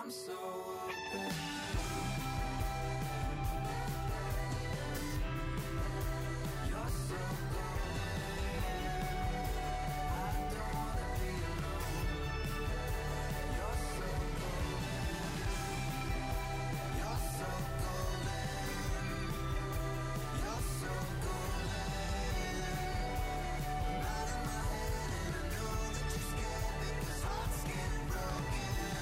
I'm so open. You're so golden. I don't wanna be alone. You're so golden. You're so golden. You're so golden. I'm out of my head and I know that you're scared because hearts getting broken.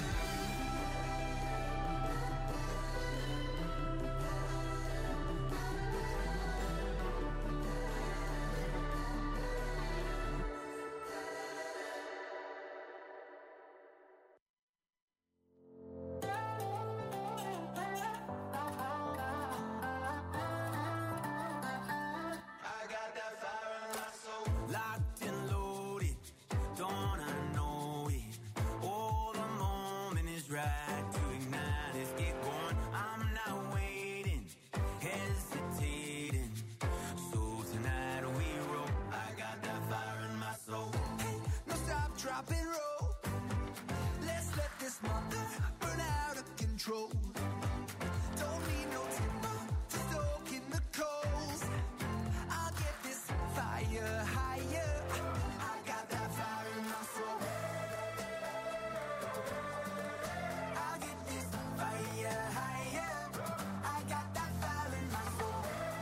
I got that fire in my soul. Locked and loaded, don't I know it? Oh, the moment is right to ignite. Let's get going. I'm not waiting, hesitating. So tonight we roll. I got that fire in my soul. Hey, no stop, drop and roll. Let's let this mother burn out of control. Don't need no timber to stoke in the coals. I'll get this fire higher. I got that fire in my soul. I'll get this fire higher. I got that fire in my soul.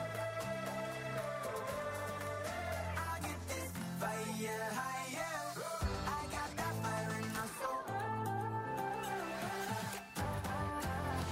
I'll get this fire higher. I got that fire in my soul.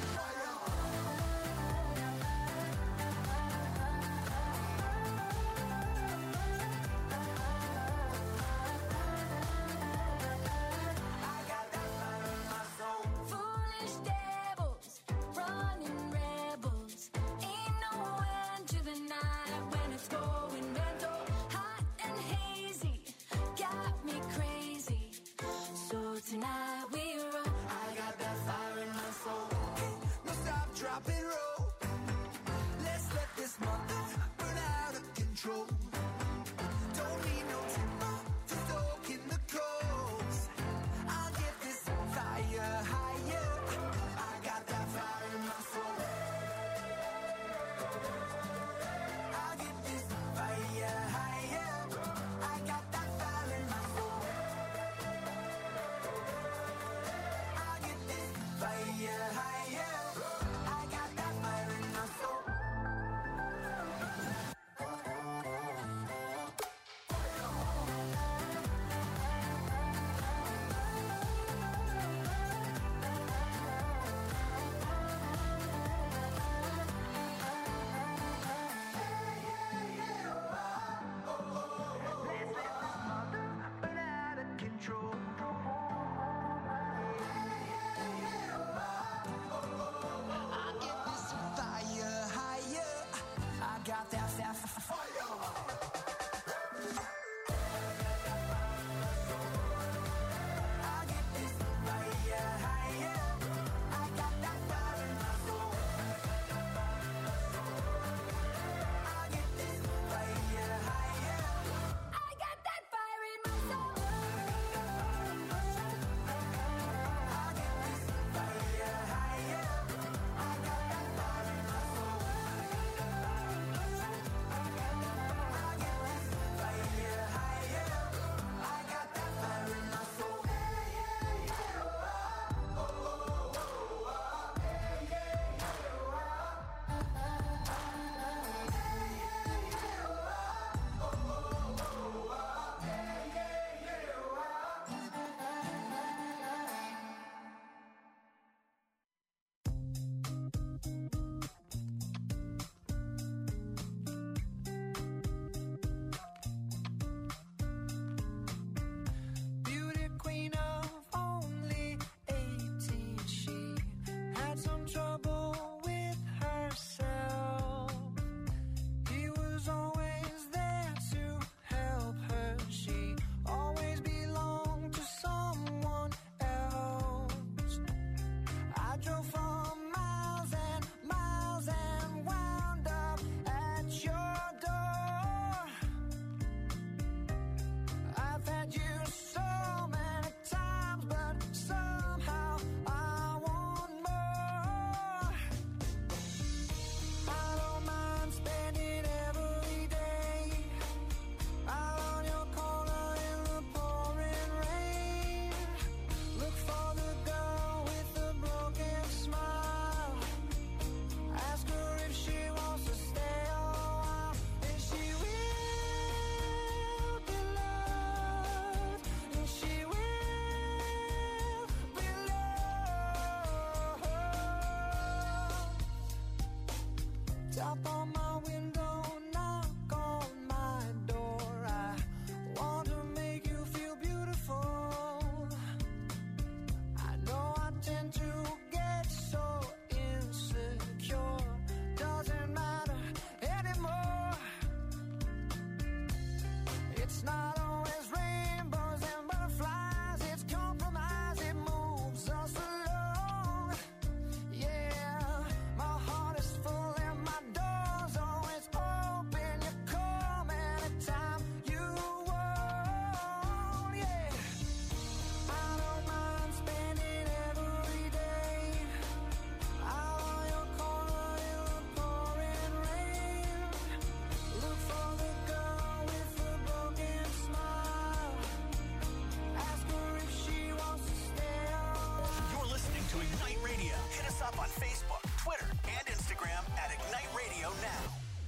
Facebook, Twitter, and Instagram at Ignite Radio now.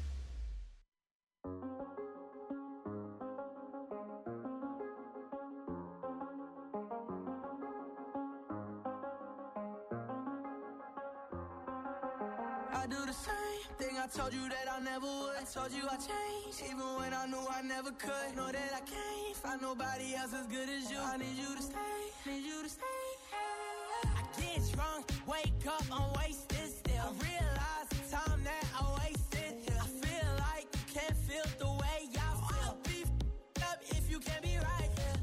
I do the same thing I told you that I never would. I told you I changed, even when I knew I never could. Know that I can't find nobody else as good as you. I need you to stay, need you to stay. I get drunk, wake up, I'm wasted still. I realize the time that I wasted here. I feel like you can't feel the way I feel. I'll be f***ed up if you can't be right here.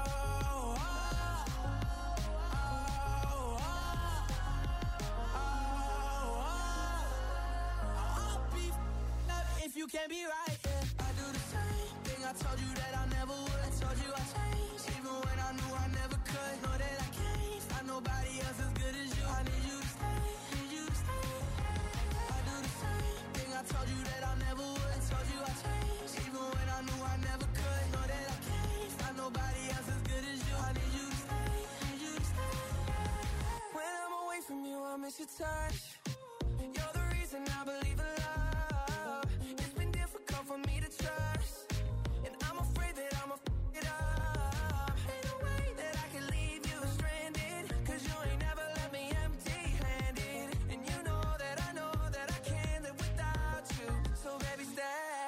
If you can't be right, yeah. I do the same thing I told you that I never would. I told you I changed, even when I knew I never could. Know that I can't find nobody else as good as you. I need you to stay, need you to stay. I do the same thing I told you that I never would. I told you I changed, even when I knew I never could. Know that I can't find nobody else as good as you. I need you to stay, need you to stay. When I'm away from you, I miss your touch. You're the reason I believe in love. For me to trust, and I'm afraid that I'ma f*** it up. Ain't no way that I can leave you stranded, cause you ain't never left me empty-handed. And you know that I can't live without you. So baby, stay.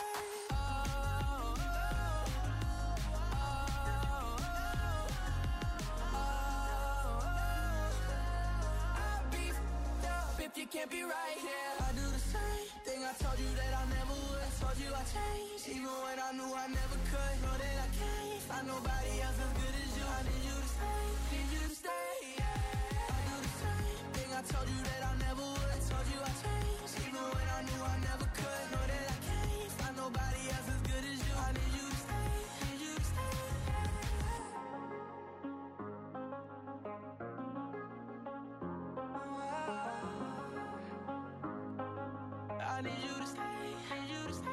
I'll be f***ed up if you can't be right here. I do the same thing I told you that I never would. I told you I changed, even when I knew I never could. Know that I can't find nobody else as good as you. I need you to stay, need you to stay. I do the same thing I told you that I never would. I told you I changed, even when I knew I never could. Know that I can't find nobody else as good as you. I need you to stay, need you to stay. I need you to stay, need you to stay.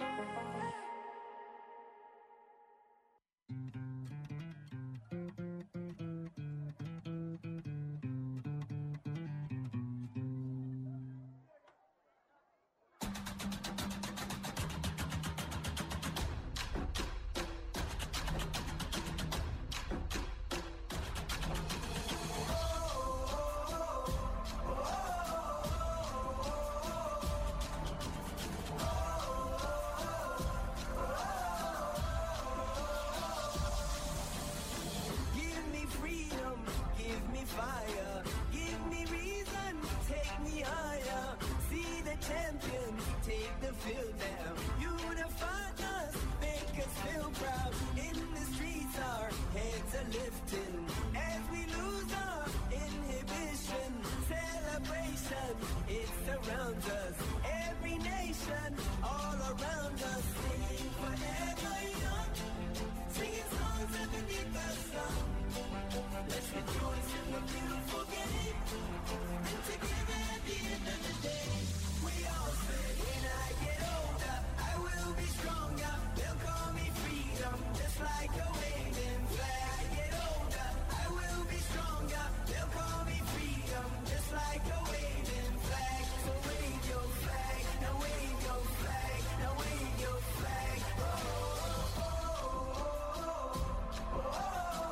Fire, give me reason, take me higher. See the champions, take the field now. Unify us, make us feel proud. In the streets our heads are lifting as we lose our inhibition. Celebration, it surrounds us. Every nation, all around us. Singing forever young, singing songs underneath the sun. Let's rejoice in the beautiful game, and together at the end of the day, we all say, when I get older, I will be stronger. They'll call me freedom, just like a waving flag. I get older, I will be stronger. They'll call me freedom, just like a waving flag. So wave your flag, now wave your flag, now wave your flag. Oh, oh, oh, oh, oh, oh.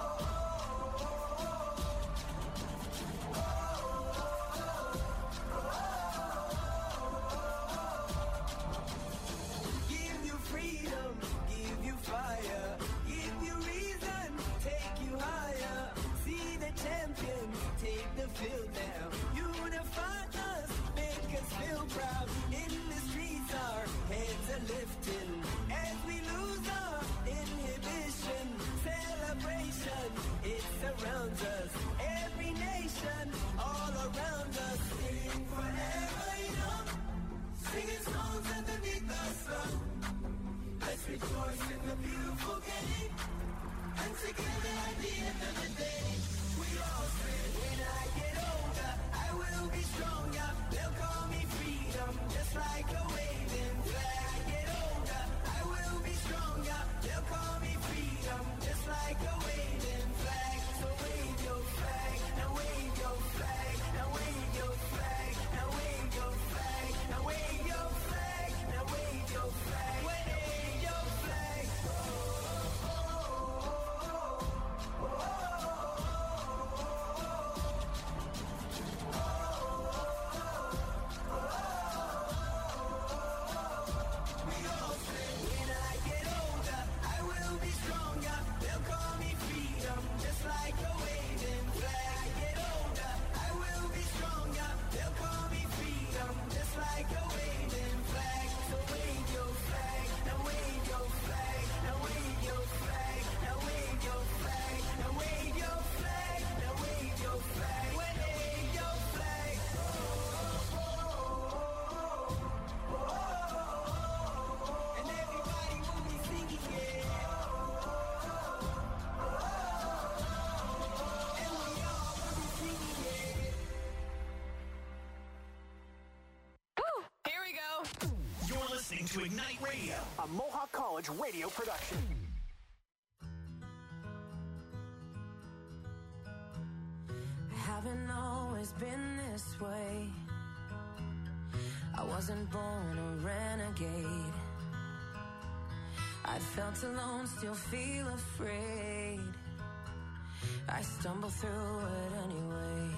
Fire, give you reason, take you higher. See the champions, take the field now. Unify us, make us feel proud. In the streets our heads are lifting as we lose our inhibition. Celebration, it surrounds us. Every nation, all around us. Sing forever young, singing songs underneath the sun. Let's rejoice in the beautiful game, and together at the end of the day, we all say, when I get older, I will be stronger. They'll call me freedom, just like a waving flag. I get older, I will be stronger. They'll call me freedom, just like a waving flag. So wave your flag, now wave your flag, now wave your flag. to Ignite Radio, a Mohawk College radio production. Haven't always been this way. I wasn't born a renegade. I felt alone, still feel afraid. I stumble through it anyway.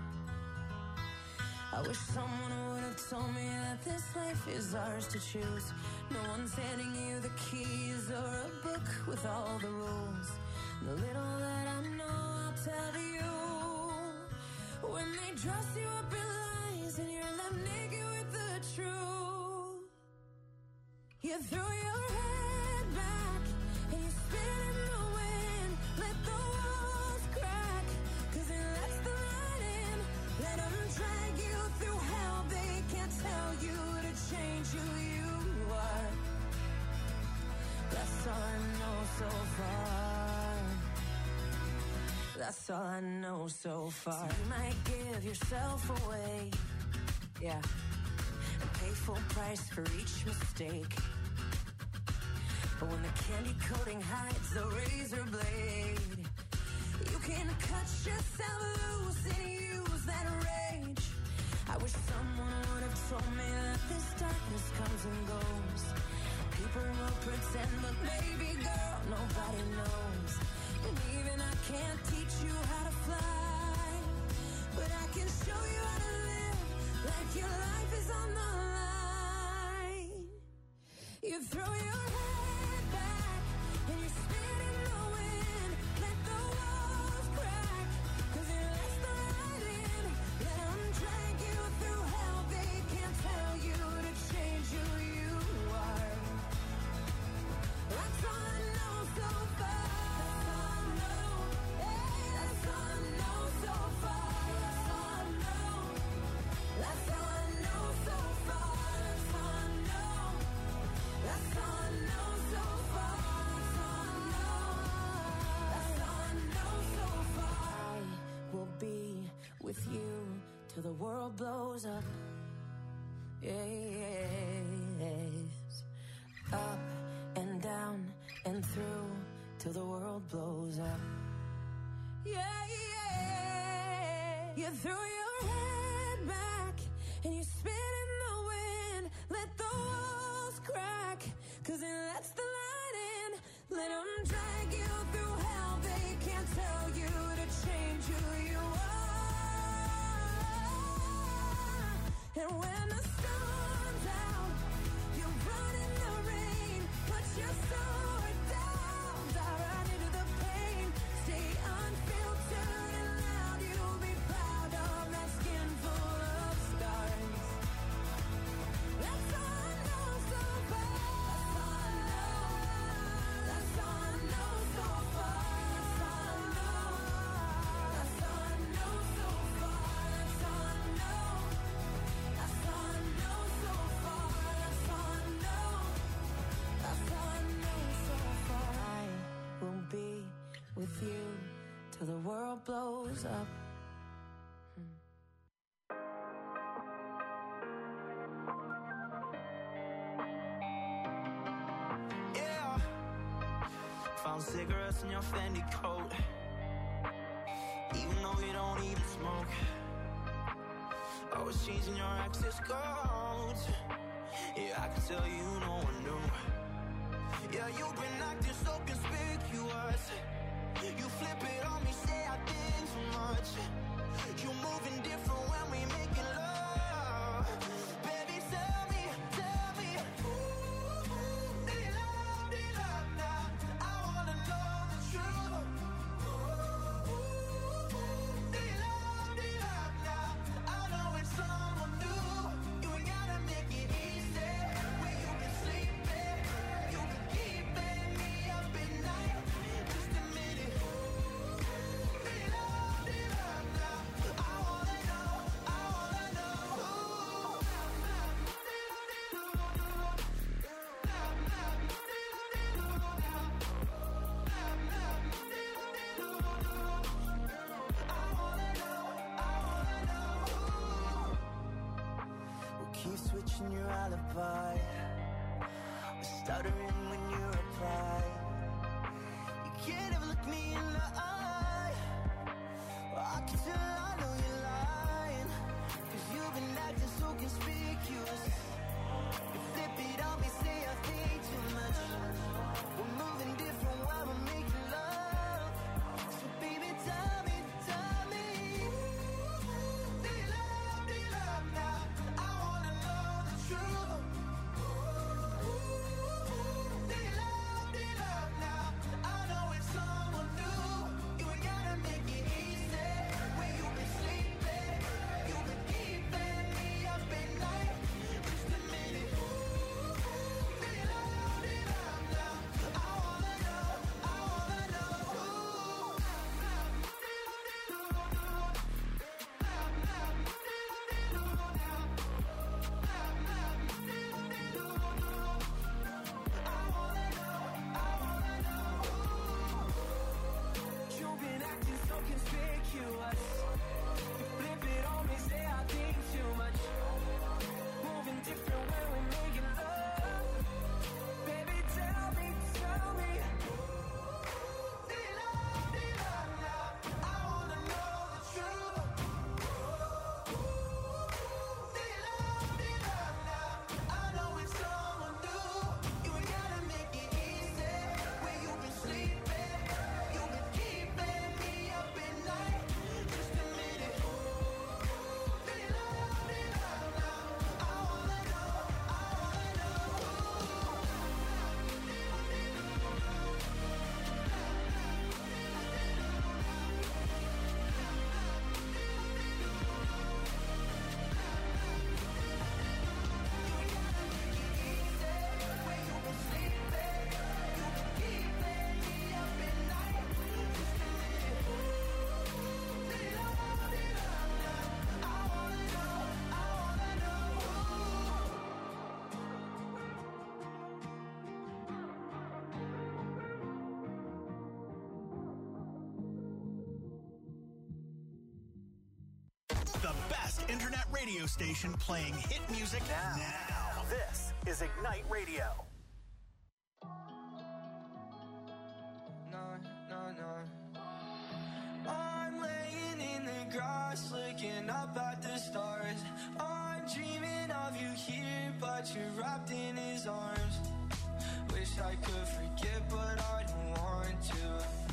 I wish someone would have told me that this life is ours to choose. No one's handing you the keys or a book with all the rules. The little that I know, I'll tell to you. When they dress you up in lies and you're left naked with the truth, you throw your head back and you spin in the wind. Let the walls crack, 'cause it lets the light in. Let them drag you through hell. They can't tell you to change who you are. That's all I know so far. That's all I know so far. So you might give yourself away, yeah, and pay full price for each mistake. But when the candy coating hides the razor blade, you can cut yourself loose and use that rage. I wish someone would have told me that this darkness comes and goes. People will pretend, but baby girl, nobody knows. And even I can't teach you how to fly, but I can show you how to live like your life is on the line. You throw your head back and you spin in the wind. Let the walls crack, 'cause it lets the light in. Let them drag you through hell. They can't tell you to change who you are. That's all I know so far. With you till the world blows up. Yes. Up and down and through till the world blows up. Yeah, yeah. You throw your head back and you spin in the wind. Let the walls crack, 'cause it lets the light in. Let them drag you through hell. They can't tell you to change who you are. And when the sun's out, you run in the rain. Put your sword down, dive right into the pain. Stay unfiltered and loud. You'll be proud of that skin full of scars. That's all I know so far. That's all I know so far. That's all I know. That's all I know so far. That's all I know. That's all I know so far. That's all I know. That's all I know so far. I will be with you till the world blows up. Yeah. Found cigarettes in your Fendi coat, even though you don't even smoke. Always changing your access codes. Yeah, I can tell you no one knew. Yeah, you've been acting so conspicuous. You flip it on me, say I did too much. You moving different when we making love. Baby, tell me, ooh, they love now. I wanna know the truth. Ooh, they love now. I know it's someone new. You ain't gotta make it easy. When you can sleep it, you can keep me up at night. Just a minute. They love now. I wanna know. We'll keep switching your alibi. stuttering when you reply. You can't ever look me in the eye. I can tell I know you're lying, 'cause you've been acting so conspicuous. You flip it on me, say I think too much. We're moving different while we're making love. So baby, tell me, do you love now? I wanna know the truth. Do you love now? I know it's someone new. You ain't gotta make it easy. Where you been sleeping? You've been keeping me up at night. Just a minute. Do you love now? I wanna know. You've been acting so conspicuous. You flip it on me, say I think too much. Moving different when we're making love. Baby, tell me. Do you love now? I wanna know the truth. Do you love now? I know it's someone new. You ain't gotta make it easy. Where you been sleeping? You've been keeping me up at night. Just a minute. Do you love now? I wanna know. The best internet radio station playing hit music now. This is Ignite Radio. No. I'm laying in the grass, looking up at the stars. I'm dreaming of you here, but you're wrapped in his arms. Wish I could forget, but I don't want to.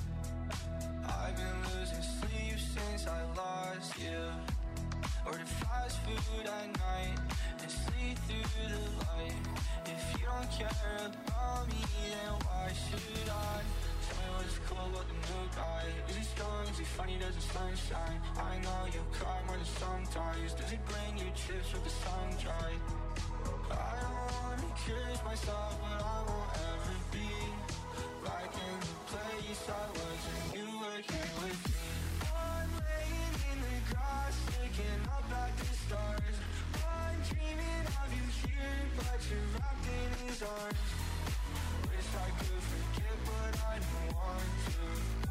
I've been losing sleep since I lost you. Order fast food at night and sleep through the light. If you don't care about me, then why should I? Tell me what's cool about the new guy. Is he strong? Is he funny? Does the sunshine? I know you cry more than sometimes. Does he bring you chips with the sun dry? I don't wanna curse myself, but I won't ever be back in the place I was when you were here with me. I'm laying in the grass, looking up at the stars. I'm dreaming of you here, but you're wrapped in his arms. Wish I could forget, but I don't want to.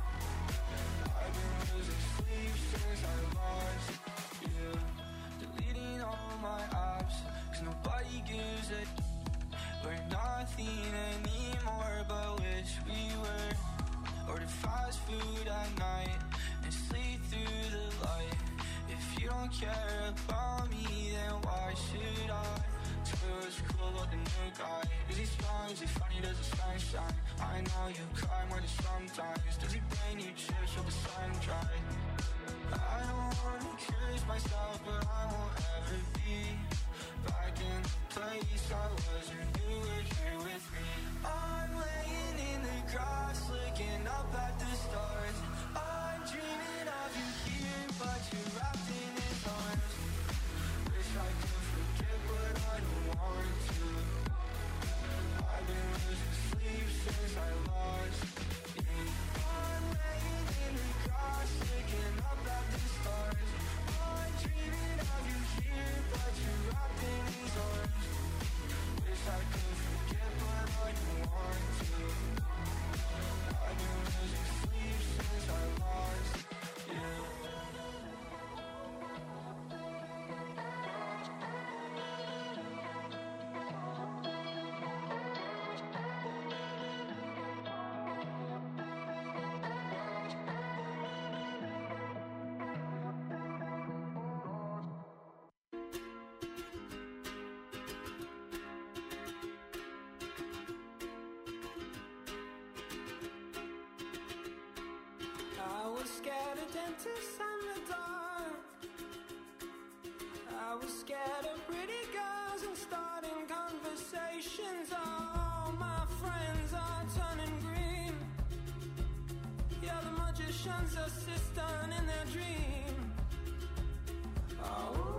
I've been losing sleep since I lost you. Deleting all my apps, 'cause nobody gives a we're nothing anymore, but wish we were. Order fast food at night and sleep through the light. If you don't care about me, then why should I? Tell me what's cool about the new guy. Is he strong? Is he funny? Does the sunshine? I know you cry more than sometimes. Does he bring you chips with the sun dry? I don't wanna curse myself, but I won't ever be back in the place I was when you were here with me. I'm laying in the grass, looking up at the stars. I'm dreaming of you here, but you're wrapped in his arms. Wish I could forget, but I don't want to. I've been losing sleep since I lost you. I'm laying in the grass, looking up at the stars. I'm was scared of dentists and the dark. I was scared of pretty girls and starting conversations. All my friends are turning green. Yeah, the magician's assistant in their dream. Oh,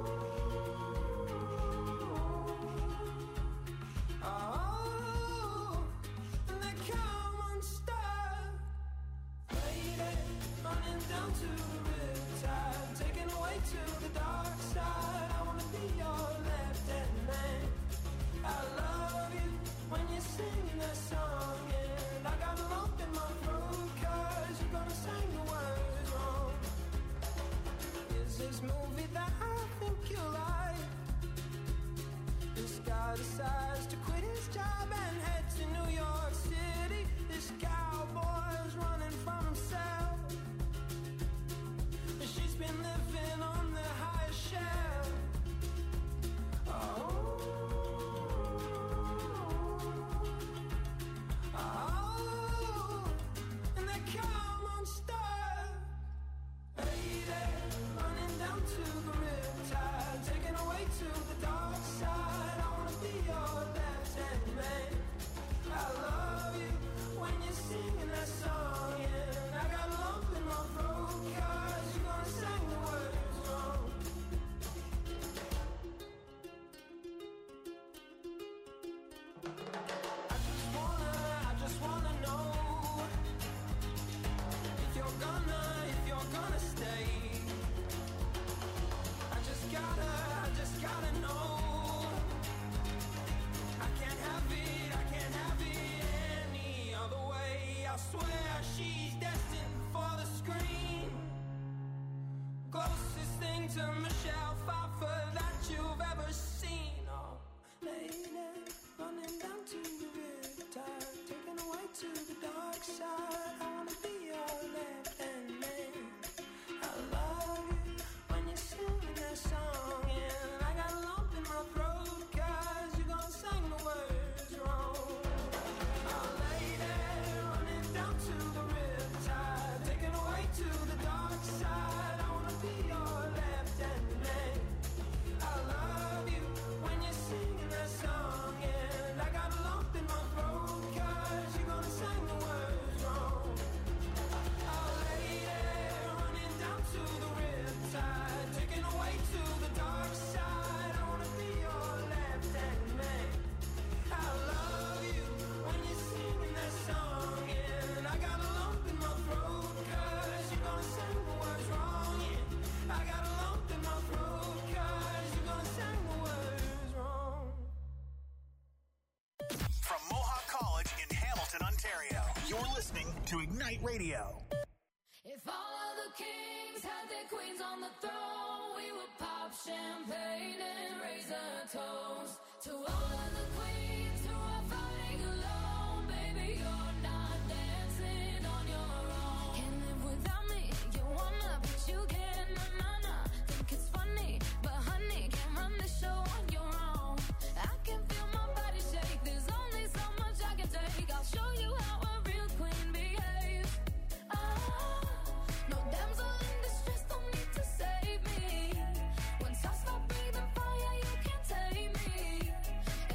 and they come unstuck. Faded, running down to the riptide, taken away to the dark side. I wanna be your left-hand man. I love you when you're singing that song, and I got a lump in my throat 'cause you're gonna sing the words wrong. Is this movie that I think you like? This guy decides to quit his job and head to New York City. This cowboy's running from himself. She's been living on the highest shelf. Oh, and they come unstuck. Lady, running down to the riptide, taken away to the dark side. I wanna be your left-hand man. I love you when you're singing that song, and I got a lump in my throat 'cause you're gonna sing the words wrong. I just wanna know if you're gonna stay. I just gotta know. I can't have it any other way. I swear she's destined for the screen. Closest thing to Michelle Pfeiffer that you've ever seen. Oh, lady, running down to the riptide, taken away to the dark side. I wanna be your left-hand man. I love you when you're singing that song, and I got a lump in my throat 'cause you're gonna sing the words wrong. Oh, lady, running down to the riptide, taken away to the dark side. I wanna be your left-hand man. I love you when you're singing that song, and I got a lump in my throat 'cause you're gonna sing the words wrong. Oh, lady, running down to the riptide, taken away to the dark side. I wanna be your left-hand man. I love you when you're singing that song, and I got a lump in my throat 'cause you're gonna sing the words wrong. Yeah, I got a lump in my throat 'cause you're gonna sing the words wrong. From Mohawk College in Hamilton, Ontario, you're listening to Ignite Radio. If all of the kings had their queens on the throne, we would pop champagne and raise a toast to all of the queens who are fighting alone. Baby, you're not dancing on your own. Can't live without me, you wanna, but you can't. Nah. Think it's funny, but honey, can't run the show on your own. I can feel my body shake, there's only so much I can take. I'll show you how a real queen behaves. No damsel in distress, don't need to save me. Once I stop breathing fire, you can't take me.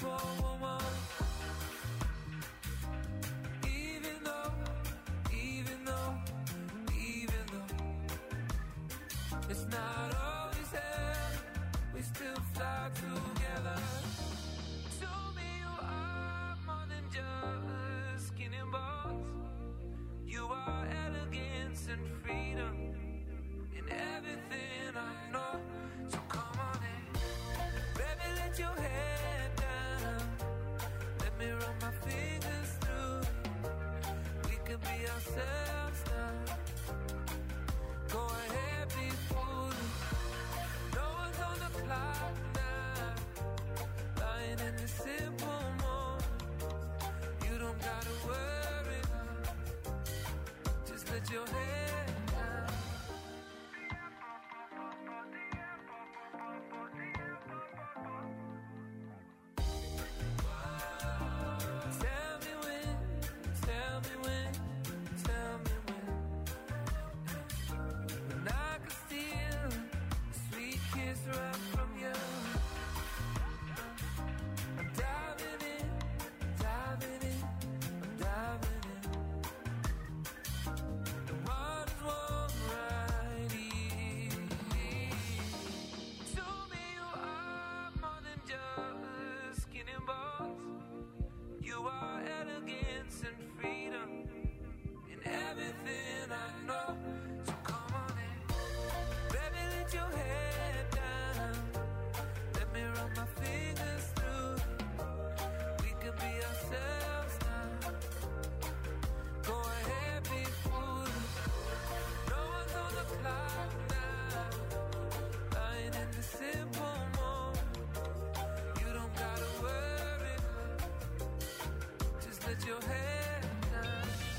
for a woman. Even though it's not always there, we still fly together. Show me you are more than just skin and bones. You are elegance and freedom in everything I know. So come on in, baby, let your head down. Let me run my fingers through it. We could be ourselves now. Go ahead, be foolish. No one's on the clock now. Lying in the simple moment. You don't gotta worry now. Just let your head down. Tell me when. When I could steal a sweet kiss right from you. I'm diving in. The water's warm right here. Show me you are more than just skin and bones. You are elegance and freedom in everything I know. So come on in, baby, let your head down. Let me run my fingers through it. We can be ourselves now. Go ahead, be foolish. No one's on the clock now. Lying in the simple moment. You don't gotta worry. Just let your head down.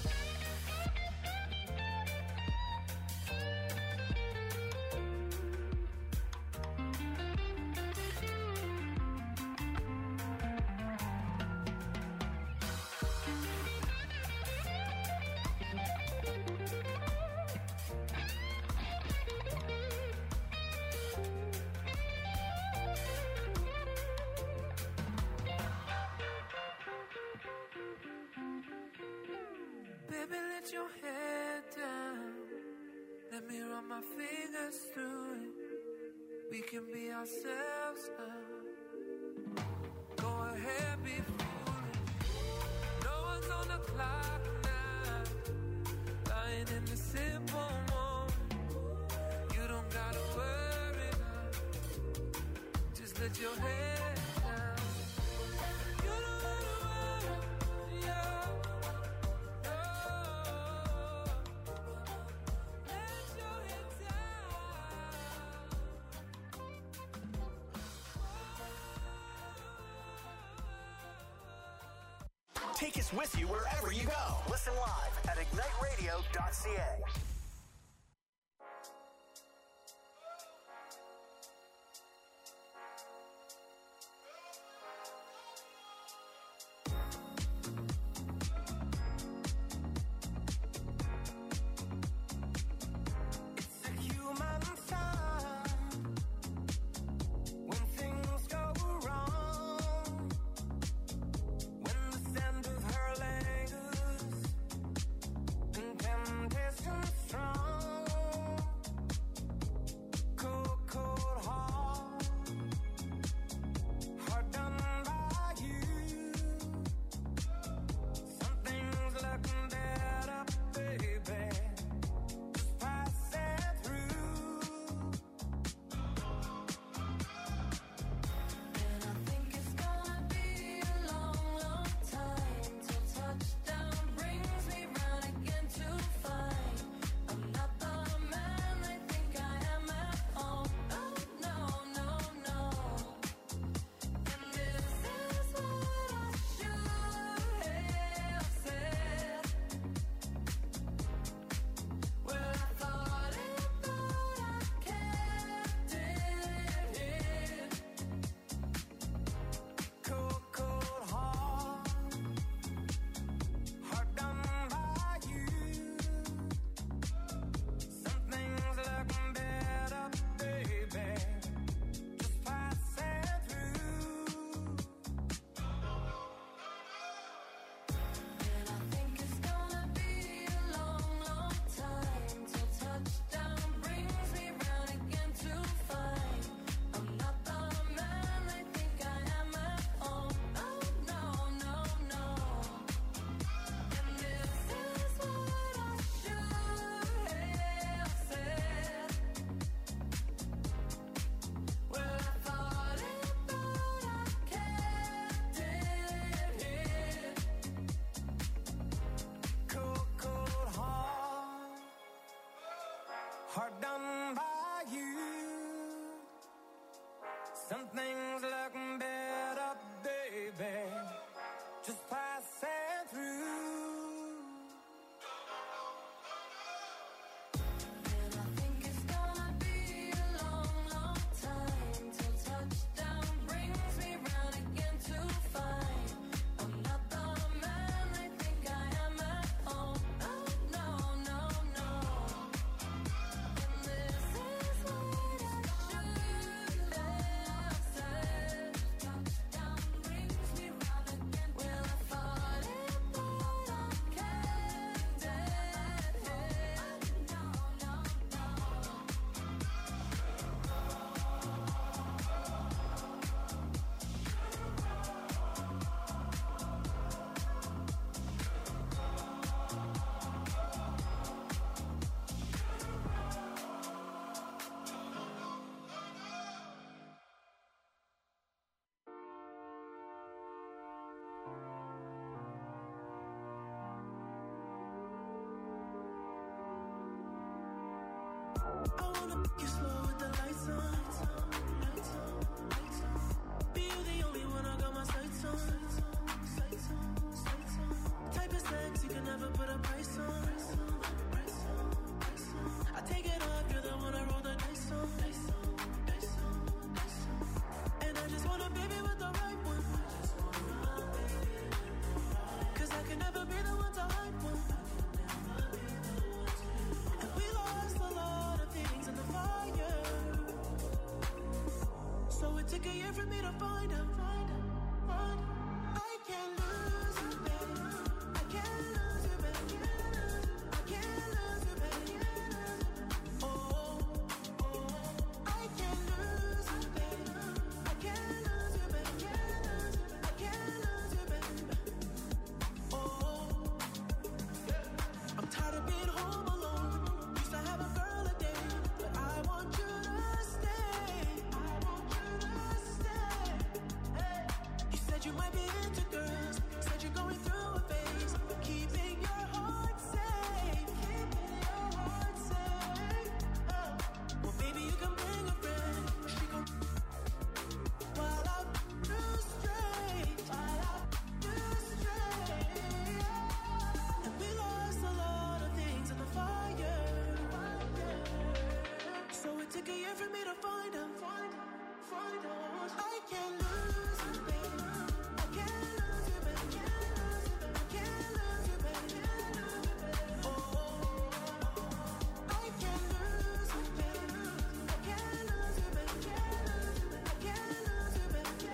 Baby, let your head down. Let me run my fingers through it. We can be ourselves now. Go ahead, be foolish. No one's on the clock now. Lying in the simple moment. You don't gotta worry now. Just let your head down. You don't gotta worry, yeah. Take us with you wherever you go. Listen live at igniteradio.ca. It's a human sign when things go wrong. When the scent of her lingers and temptation hard done by you. Some things look better, baby, just passing through. And I think it's gonna be a long, long time till touchdown brings me round again to find I'm not the man I think I am at home. No, no, no, no. And this is what I should have said. Touchdown brings me round again. Well, I thought it, but I can't dead head. No, no, no. I wanna pick you slow with the lights on. Be you the only one I got my sights on. Type of sex you can never put a price on. I take it off, you're the one I roll the dice on. And I just want a baby with the right one. Cause I can never be the one to hype one. And we lost a lot of things in the fire. So it took a year for me to find out. I can't lose you, baby. I can't lose you, baby. I can't lose you, baby. Oh, I can't lose you, baby. I can't lose you, baby. I can't lose you, baby. Oh, I'm tired of being home alone. Used to have a girl a day, but I want you to stay. I want you to stay. Hey. You said you might be into girls. Said you're going through a phase, but keeping your heart safe. Keeping your heart safe. Oh. Well, baby, you can bring a friend. She gon' while I do straight. While I do straight. And we lost a lot of things in the fire. So it took a year for me to find out. I can't lose you, baby. I can't lose you, baby. I can't lose you, baby. Oh, I can't lose you, baby. I can't lose you, baby. I can't lose you, baby.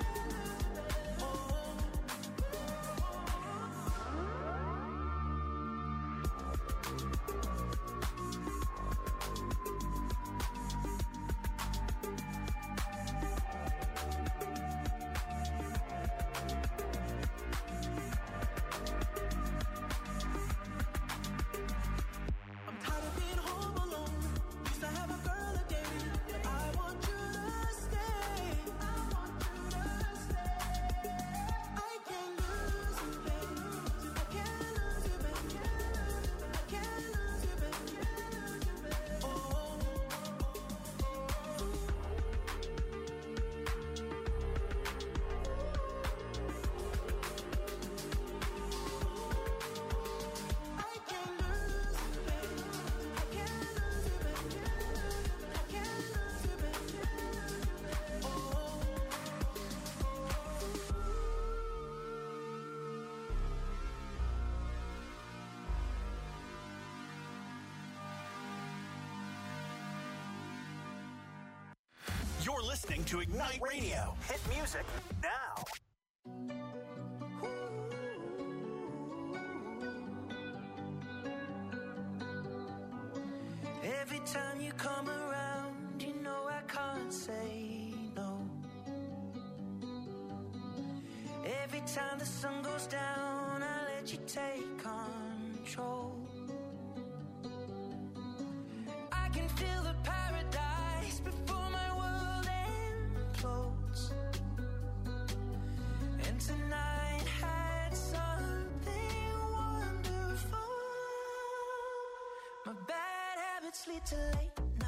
I'm tired of being home alone. Used to have a girl a day, but I want you to stay. I want you to stay. I can't lose you, baby. I can't lose you, baby. I can't lose you, baby. Oh, I can't lose you, baby. I can't lose you, baby. I can't lose you, baby. Oh. You're listening to Ignite Radio. Hit music now. Every time you come around, you know I can't say no. Every time the sun goes down, I let you take control. I can feel the paradise before my world implodes. And tonight had something wonderful. My bad habits lead to late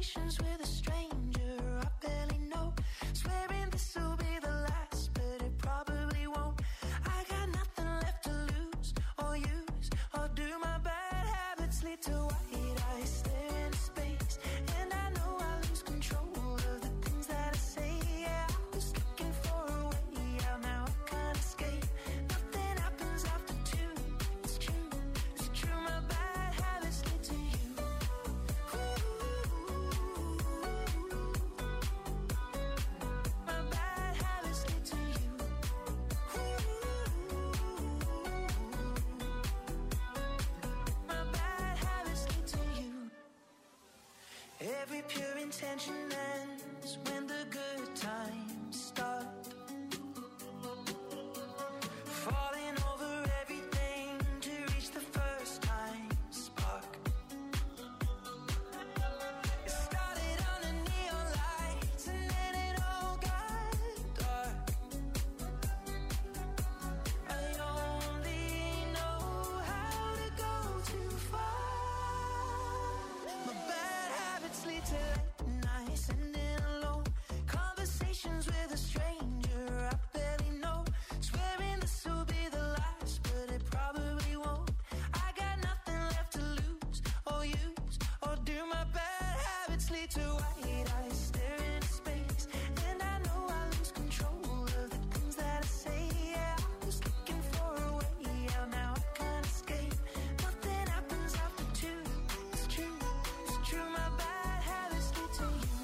Conversations with a stranger I barely know. Swearing this will be the last, but it probably won't. I got nothing left to lose or use, or do my bad habits lead to white eyes stare into space? And I know I lose control of the things that I say. Yeah, I was looking for a way out, now I can't escape. Nothing happens after two. It's true, it's true. My bad habits lead to you. My bad habits lead to you. My bad habits lead to you. Every pure intention ends when the good times start. Falling over everything to reach the first time spark. It started under neon lights and then it all got dark. I only know how to go too far. My bad habits lead to late nights ending alone. Conversations with a stranger I barely know. Swearing this will be the last, but it probably won't. I got nothing left to lose or use, or do. My bad habits lead to white eyes stare into space. And I know I lose control of the things that I say. Yeah, I was looking for a way out, now I can't escape. Nothing happens after two. It's true, it's true. My bad habits lead to you.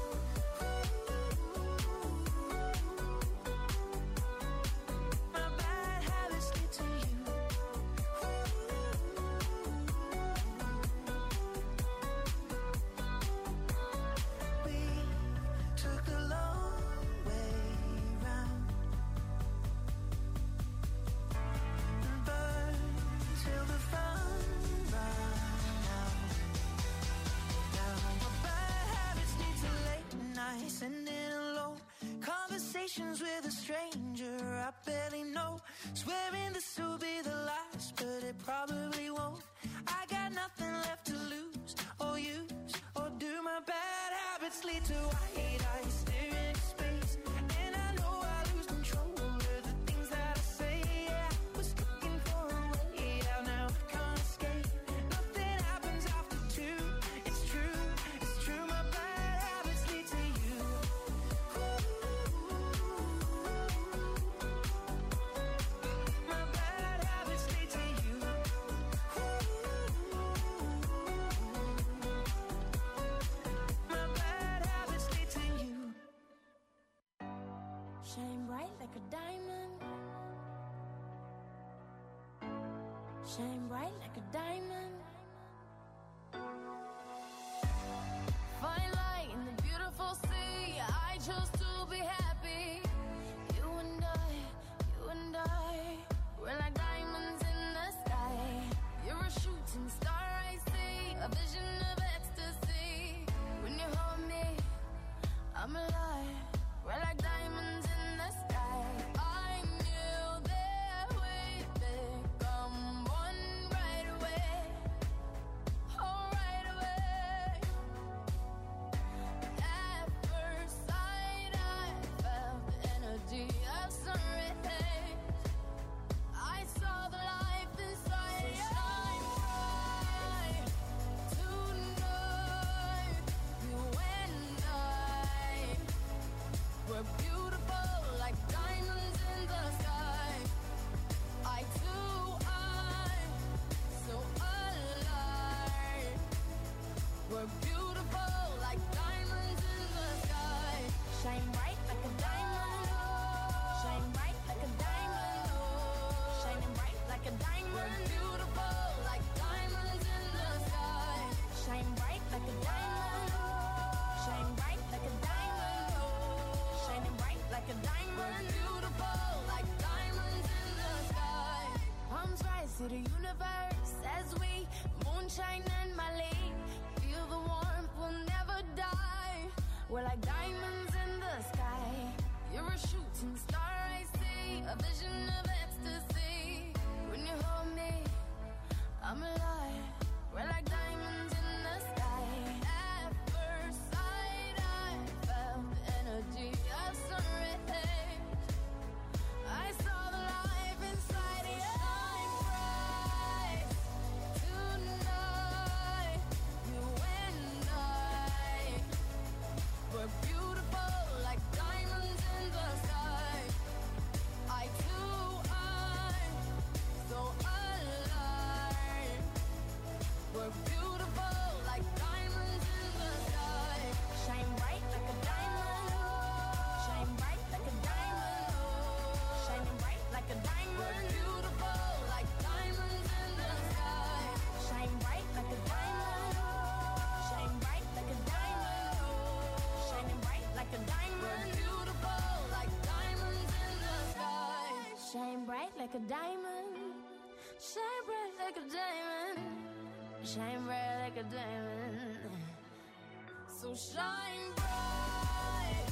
My bad habits lead to you. We took the long way round and burned till the fun ran out. Now my bad habits lead to late nights ending alone. Conversations with a stranger I barely know. Swearing this will be the last, but it probably won't. I got nothing left to lose or use, or do. My bad habits lead to white eyes stare into space. And I know I lose control of the things that I say. Yeah, I was looking for a way out, now I can't escape. Nothing happens after two. It's true, it's true. My bad habits lead to you. My bad habits lead to you. My bad habits lead to you. Shine bright like a diamond. Shine bright like a diamond. Fine light in the beautiful sea. I chose to be happy. You and I, we're like diamonds in the sky. You're a shooting star, I see, a vision of ecstasy. When you hold me, I'm alive. We're like diamonds in the sky. I knew that we'd become one right away. Oh, right away. At first sight, I felt the energy of sun rays. I saw the life inside you. Shine bright tonight. You and I, we're beautiful like diamonds in the sky. I too, I'm so alive. We're beautiful like diamonds in the sky. Shine bright like a diamond. Shine bright like a diamond. Shining bright like a diamond. We're beautiful like diamonds in the sky. Shine bright like a diamond. Shine bright like a diamond. Shining bright like a diamond. We're beautiful like diamonds in the sky. Palms rise to the universe as we moonshine and Malay. Feel the warmth, we'll never die. We're like diamonds in the sky. You're a shooting star, I see, a vision of ecstasy. When you hold me, I'm alive. We're like diamonds in the sky. At first Shine bright like a diamond. Shine bright like a diamond. Shine bright like a diamond. So shine bright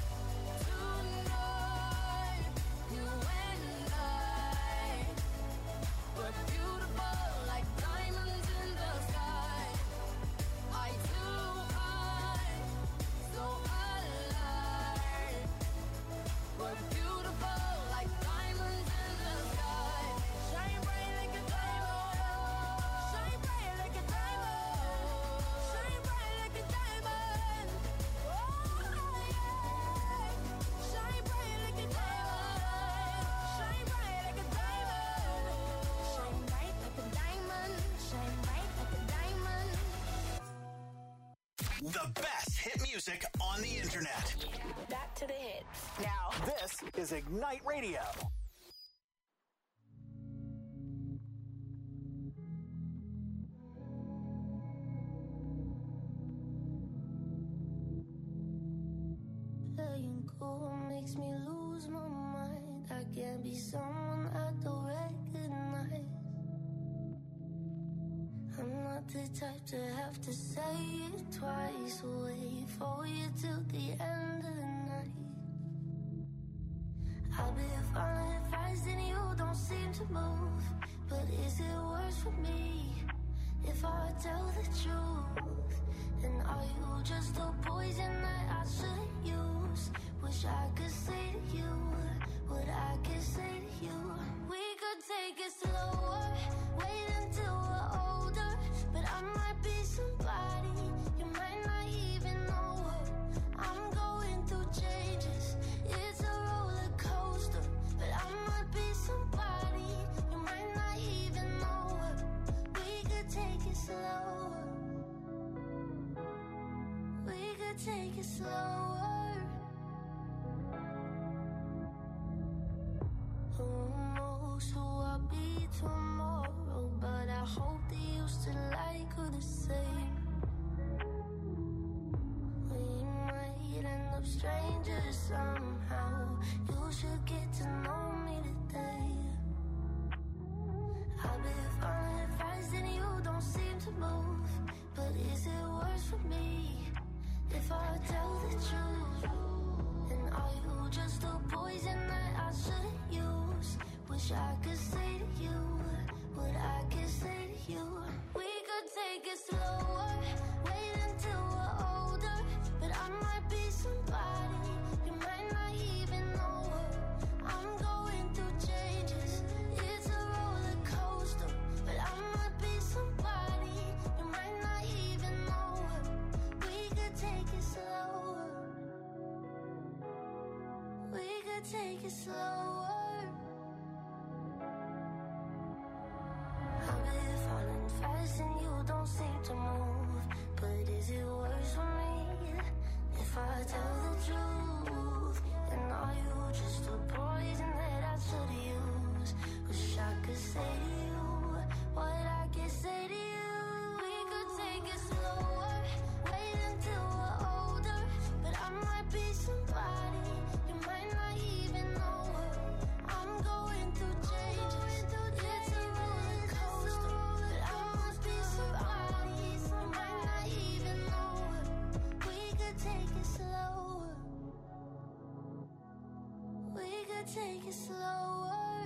tonight. You and I, we're beautiful like diamonds in the sky. Eye to eye, so alive. We're beautiful like diamonds in the sky. Shine bright like a diamond. Shine bright like a diamond. Shine bright like a diamond. Oh yeah. Shine bright like a diamond. Shine bright like a diamond. Shine bright like a diamond. Shine bright like a diamond. The best hit music on the internet. Back to the hits. Now, this is Ignite Radio. Playing cool makes me lose my mind. I can't be someone I don't recognize. I'm not the type to have to say it twice. Wait for you till the end of the night. I'll be following advice and you don't seem to move. But is it worse for me if I tell the truth? And are you just a poison that I shouldn't use? Wish I could say to you what I could say to you. We could take it slower, wait until we're older. But I might be somebody you might not even know her. I'm going through changes, it's a roller coaster. But I might be somebody you might not even know her. We could take it slower. We could take it slower. Who knows who I'll be tomorrow? But I hope that you still like her the same. We might end up strangers somehow. You should get to know me today. I've been following advice and you don't seem to move. But is it worse for me if I tell the truth? And are you just a poison that I shouldn't use? Wish I could say to you what I could say to you. We could take it slower, wait until we're older. But I might be somebody you might not even know her. I'm going through changes, it's a roller coaster. But I might be somebody you might not even know her. We could take it slower. We could take it slower. I've been falling fast and you don't seem to move. But is it worse for me if I tell the truth? And are you just a poison that I should use? Wish I could say to you what I could say to you. We could take it slower, wait until we're older. But I might be somebody you might not even know her. I'm going through changes, it's a roller coaster. But I must be somebody you might not even know her. We could take it slower. We could take it slower.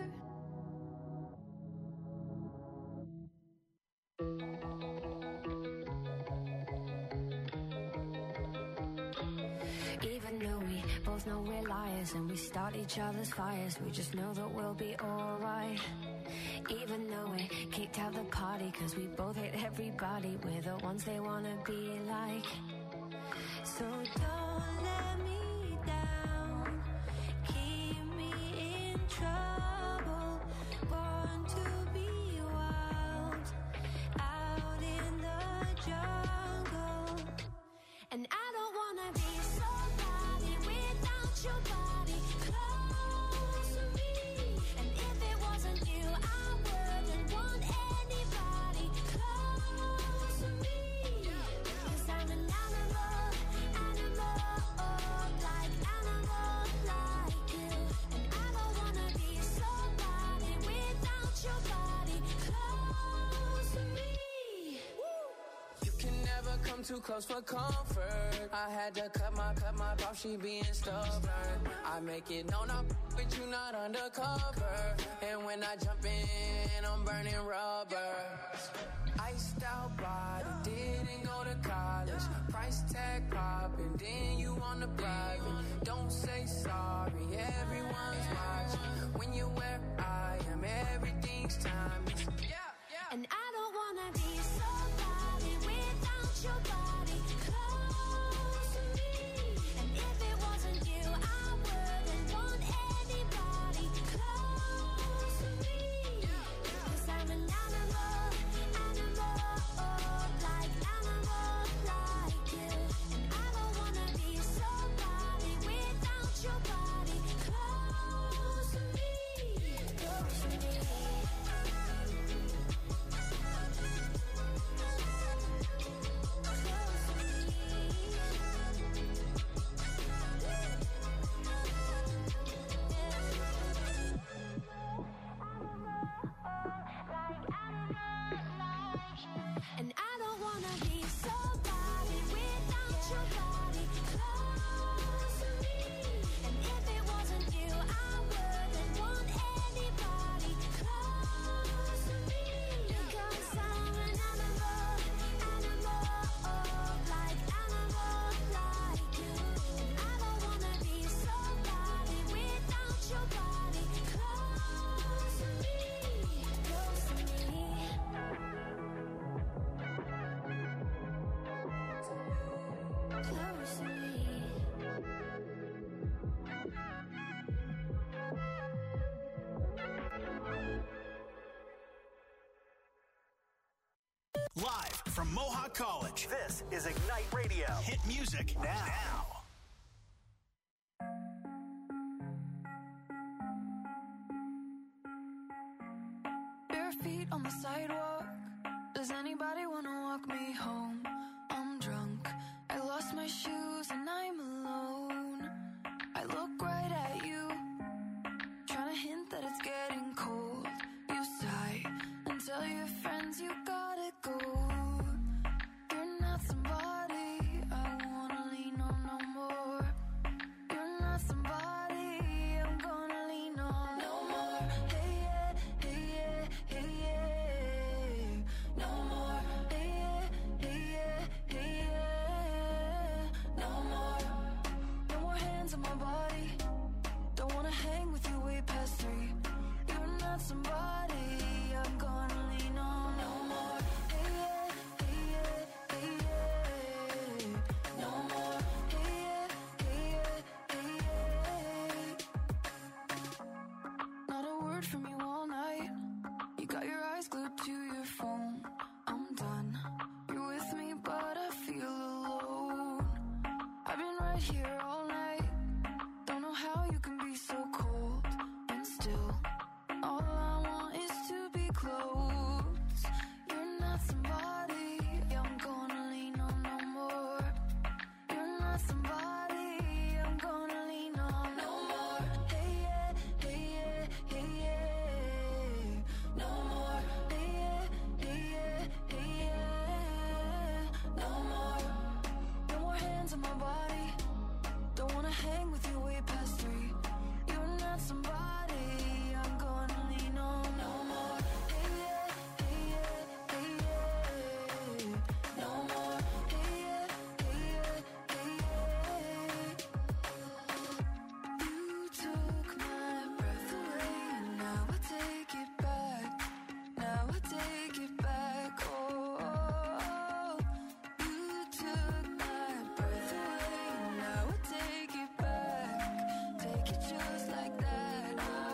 Even though we both know we're liars and we start each other's fires, we just know that we'll be alright. Even though we kicked out the party cause we both hate everybody, we're the ones they wanna be like. So don't let me down, keep me in trouble. Born to be wild, out in the jungle. And I don't wanna be somebody without your body close to me. And if it wasn't you, I wouldn't want anybody close to me. 'Cause I'm an animal, like animal like you. And I don't wanna be so too close for comfort. I had to cut my off, she being stubborn. I make it known I'm but you not undercover. And when I jump in, I'm burning rubber. Iced out body, didn't go to college. Price tag popping, then you on the private. Don't say sorry, everyone's watching. When you're where I am, everything's timeless. And I don't wanna be somebody without your body close to me. And if it wasn't you, I wouldn't want anybody close to me. 'Cause I'm an animal, like you. And I don't wanna be somebody without your body close to me. Close to me. And I don't wanna be somebody without your body close to me. And if it wasn't you, I wouldn't want anybody close to me. Because I'm an animal, like you. And I don't wanna be somebody without your body close to me. Close to me. Close to me. Live from Mohawk College. This is Ignite Radio. Hit music now. Bare feet on the sidewalk. Does anybody wanna walk me home? I'm drunk. I lost my shoes and I'm alone. I look right at you, trying to hint that it's getting cold. You sigh and tell your friends you gotta go. You're not somebody I wanna lean on no more. You're not somebody I'm gonna lean on no more. Hey yeah, hey yeah, hey yeah. No more. Hey yeah, hey yeah, hey yeah. No more. No more hands on my body. Don't wanna hang with you way past 3. You're not somebody I'm gonna lean on no more. Hey yeah, hey yeah, hey yeah. No more. Hey yeah, hey yeah, hey yeah. Not a word from you all night. You got your eyes glued to your phone. I'm done. You're with me, but I feel alone. I've been right here all night. Don't know how you can be so cold and still. All I want is to be close. You're not somebody I'm gonna lean on no more. You're not somebody I'm gonna lean on no more. Hey yeah, hey yeah, hey yeah. No more. Hey yeah, hey yeah, hey yeah. No more. No more hands on my body. Don't wanna hang with you way past 3. You're not somebody I'm gonna lean on no more. Hey yeah, hey yeah, hey yeah. No more. Hey yeah, hey yeah, hey yeah. You took my breath away, and now I take it back. Now I take it back. Oh, you took my breath away, and now I take it back. Take it just like that.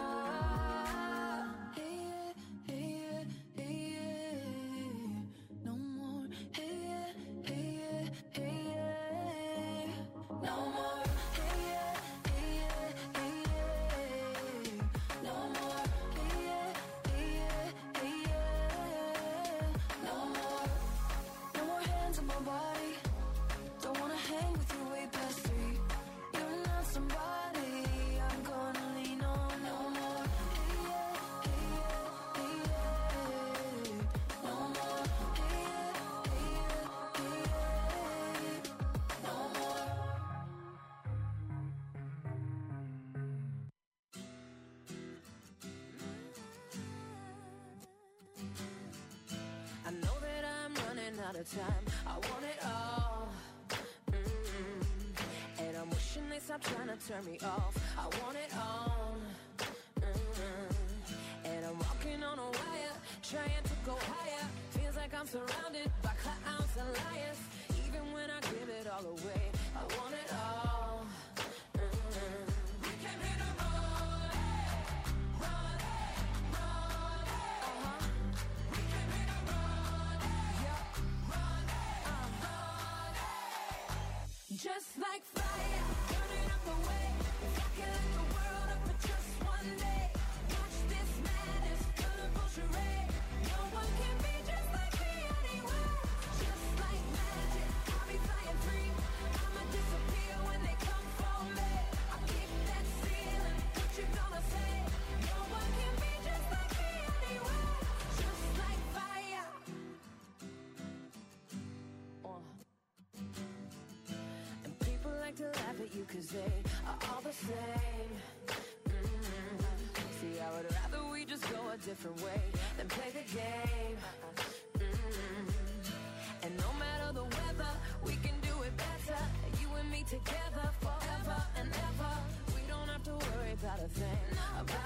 Hey yeah, hey yeah, hey yeah. No more. Hey yeah, hey yeah, hey yeah. No more. Hey yeah, hey yeah, hey yeah. No more. Hey yeah, hey yeah, hey yeah. No more. No more hands on my body. Don't wanna hang with you way past 3. You're not somebody I'm out of time. I want it all. And I'm wishing they stop trying to turn me off. I want it all. And I'm walking on a wire, trying to go higher. Feels like I'm surrounded by clowns and liars. Even when I give it all away, I want it all. We came here to run, run, run. We came here to run, yeah, run, run. Just like fire, burning up the way. If I can light the world up for just one day. Watch this madness, colorful charade. No one can be just like me anywhere. Just like magic, I'll be flying free. I'ma disappear when they come for me. I kick that ceiling, what you gonna say? No one can be just like me anywhere. Just like fire. And people like to laugh at you 'cause they are all the same. See, I would rather we just go a different way than play the game. And no matter the weather, we can do it better. You and me together forever and ever. We don't have to worry about a thing, about